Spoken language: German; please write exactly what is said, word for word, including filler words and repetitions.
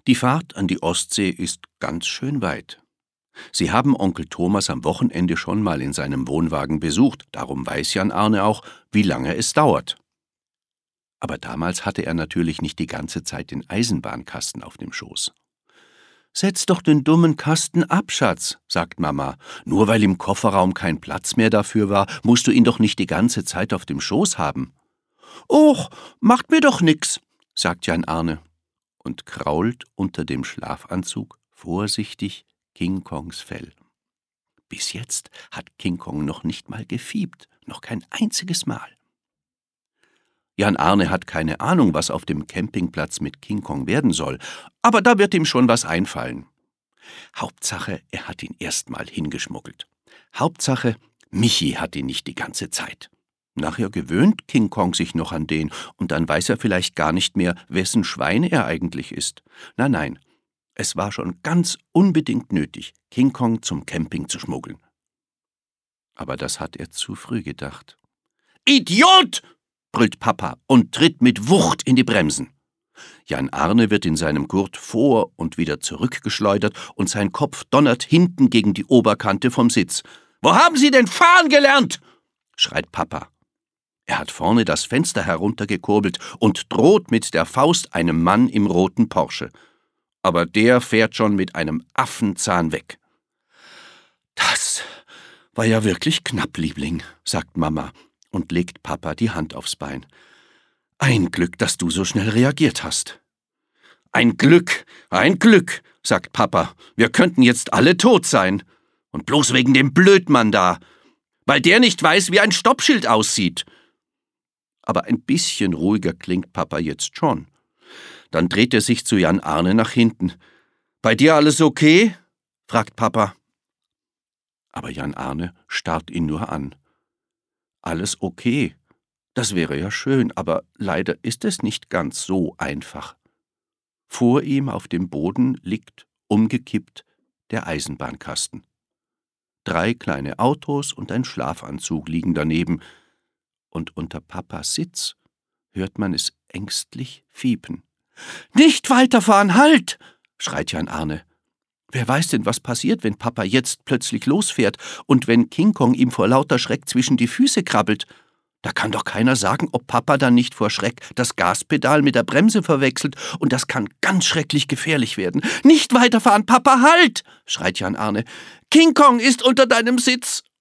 Die Fahrt an die Ostsee ist ganz schön weit. Sie haben Onkel Thomas am Wochenende schon mal in seinem Wohnwagen besucht, darum weiß Jan Arne auch, wie lange es dauert. Aber damals hatte er natürlich nicht die ganze Zeit den Eisenbahnkasten auf dem Schoß. »Setz doch den dummen Kasten ab, Schatz«, sagt Mama. »Nur weil im Kofferraum kein Platz mehr dafür war, musst du ihn doch nicht die ganze Zeit auf dem Schoß haben.« »Och, macht mir doch nix«, sagt Jan Arne und krault unter dem Schlafanzug vorsichtig King Kongs Fell. Bis jetzt hat King Kong noch nicht mal gefiebt, noch kein einziges Mal. Jan Arne hat keine Ahnung, was auf dem Campingplatz mit King Kong werden soll, aber da wird ihm schon was einfallen. Hauptsache, er hat ihn erst mal hingeschmuggelt. Hauptsache, Michi hat ihn nicht die ganze Zeit. Nachher gewöhnt King Kong sich noch an den, und dann weiß er vielleicht gar nicht mehr, wessen Schwein er eigentlich ist. Nein, nein, es war schon ganz unbedingt nötig, King Kong zum Camping zu schmuggeln. Aber das hat er zu früh gedacht. »Idiot!« brüllt Papa und tritt mit Wucht in die Bremsen. Jan Arne wird in seinem Gurt vor und wieder zurückgeschleudert und sein Kopf donnert hinten gegen die Oberkante vom Sitz. »Wo haben Sie denn fahren gelernt?« schreit Papa. Er hat vorne das Fenster heruntergekurbelt und droht mit der Faust einem Mann im roten Porsche. Aber der fährt schon mit einem Affenzahn weg. »Das war ja wirklich knapp, Liebling«, sagt Mama und legt Papa die Hand aufs Bein. »Ein Glück, dass du so schnell reagiert hast.« »Ein Glück, ein Glück«, sagt Papa. »Wir könnten jetzt alle tot sein. Und bloß wegen dem Blödmann da. Weil der nicht weiß, wie ein Stoppschild aussieht.« Aber ein bisschen ruhiger klingt Papa jetzt schon. Dann dreht er sich zu Jan Arne nach hinten. »Bei dir alles okay?« fragt Papa. Aber Jan Arne starrt ihn nur an. Alles okay. Das wäre ja schön, aber leider ist es nicht ganz so einfach. Vor ihm auf dem Boden liegt, umgekippt, der Eisenbahnkasten. Drei kleine Autos und ein Schlafanzug liegen daneben, und unter Papas Sitz hört man es ängstlich fiepen. »Nicht weiterfahren, halt!« schreit Jan Arne. Wer weiß denn, was passiert, wenn Papa jetzt plötzlich losfährt und wenn King Kong ihm vor lauter Schreck zwischen die Füße krabbelt? Da kann doch keiner sagen, ob Papa dann nicht vor Schreck das Gaspedal mit der Bremse verwechselt, und das kann ganz schrecklich gefährlich werden. »Nicht weiterfahren, Papa, halt!« schreit Jan Arne. »King Kong ist unter deinem Sitz!«